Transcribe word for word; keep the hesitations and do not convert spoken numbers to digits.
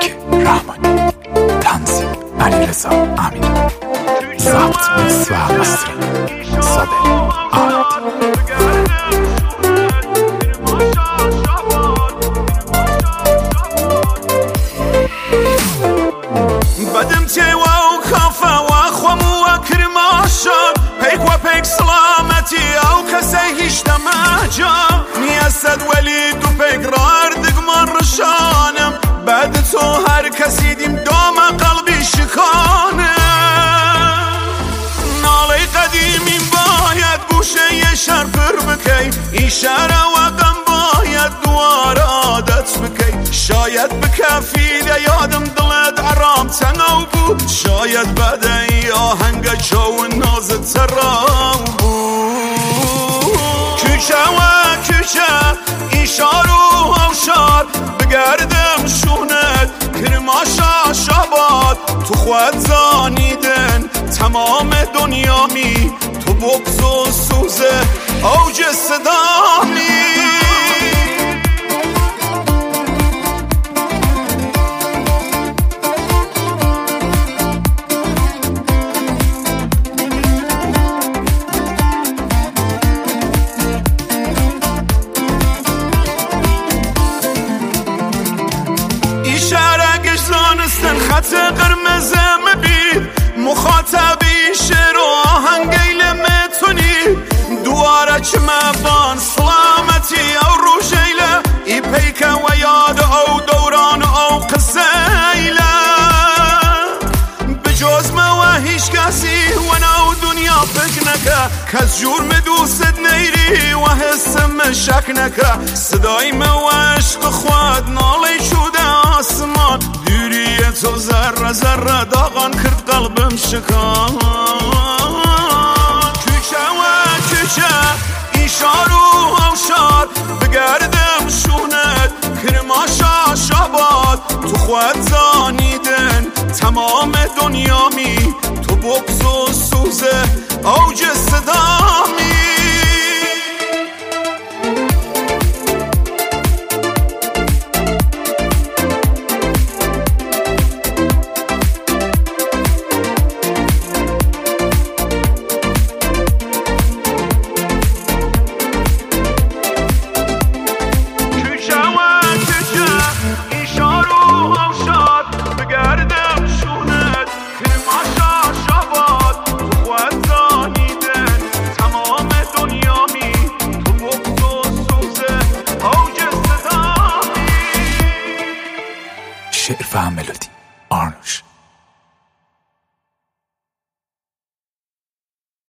موزیک رحمانی، تنظیم علیرضا امینی، ضبط و مستری صابر احمد. بدم تيوا وخافا واخوم وكرماشا بيك وبيك سلامتي او كسيهش دماجا مياسد وليد وبيك راردق مرشانم بعد تو هر کسی دیم دام قلبی شکانه نالی قدیمی باید گوشه یه شرفر بکی این شهر و غم باید دوار عادت بکی شاید بکفیده یادم دلت عرام تنو بود شاید بده ای آهنگ جو نازت ترام بود کوچه و کوچه این شار و هوشار بگردم شونت کرماشا شباد تو خود زانیدن تمام دنیامی تو بغض و سوزه اوج صدامی خط قرمز مبید مخاطبی شعر و آهنگیل متونی دواره چه مبان سلامتی او روشیله ای پیک و یاد او دوران او قصیله بجوز ما و هیچ کسی و نو دنیا فکر نکه کس جور مدوست نیری و حسم شک نکه صدای ما و عشق خواد نالی شده آسمان تو ذره ذره داغان کرد قلبم شکان کوچه و کوچه این شار و هوشار بگردم شونت کرماشا شباد تو خود زانیدن تمام دنیامی تو بغض و سوزه اوج صدامی شعر و ملودی آرنوش.